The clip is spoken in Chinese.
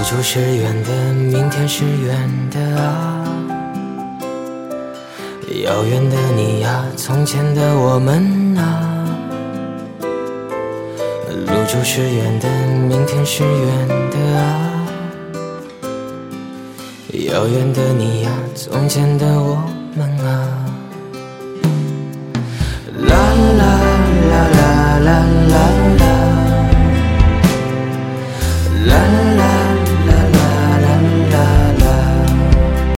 就是远的，明天是远的啊，遥远的你呀，从前的我们啊，路就是远的，明天是远的啊，遥远的你呀，从前的我们啊，啦啦